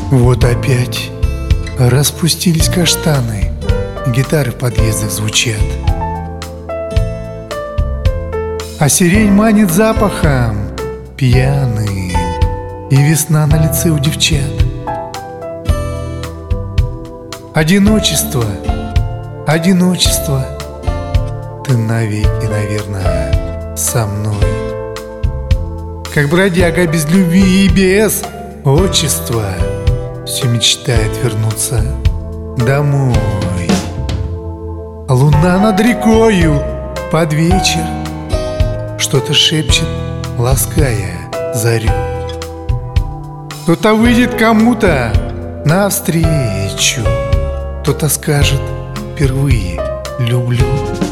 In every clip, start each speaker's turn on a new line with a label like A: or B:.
A: Вот опять распустились каштаны, гитары в подъездах звучат, а сирень манит запахом пьяным, и весна на лице у девчат. Одиночество, одиночество, ты навеки, наверное, со мной. Как бродяга без любви и без отчества, все мечтает вернуться домой. Луна над рекою под вечер что-то шепчет, лаская зарю. Кто-то выйдет кому-то навстречу, кто-то скажет впервые «люблю».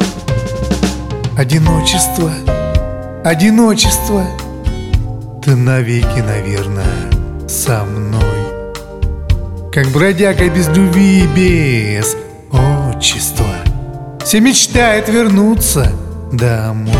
A: Одиночество, одиночество, ты навеки, наверное, со мной. Как бродяга без любви и без отчества, все мечтает вернуться домой.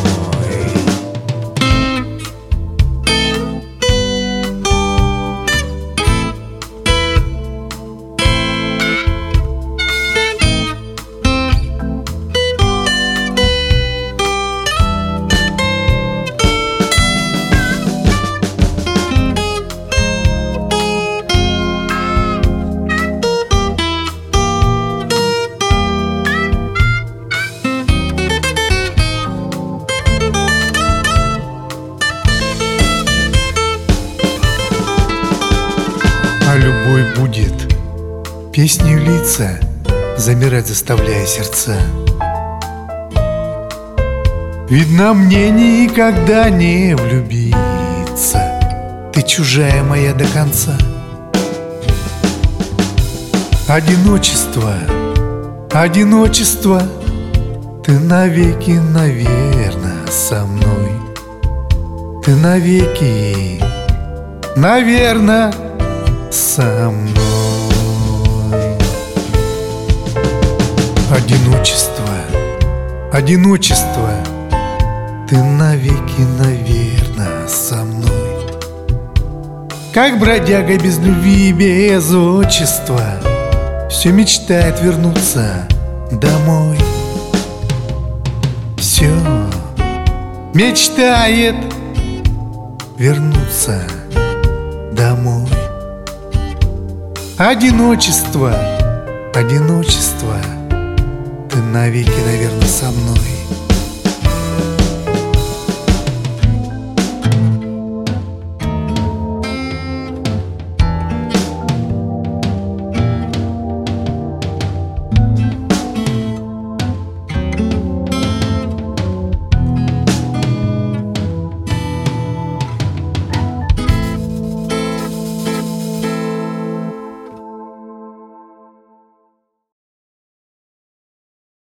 A: А любовь будет песнью литься, замирать заставляя сердца. Видно, мне никогда не влюбиться, ты чужая моя до конца. Одиночество, одиночество, ты навеки, наверное, со мной. Ты навеки, наверное, со мной. Одиночество, одиночество, ты навеки, наверное, со мной. Как бродяга без любви и без отчества, все мечтает вернуться домой. Все мечтает вернуться домой. Одиночество, одиночество, ты навеки, наверное, со мной.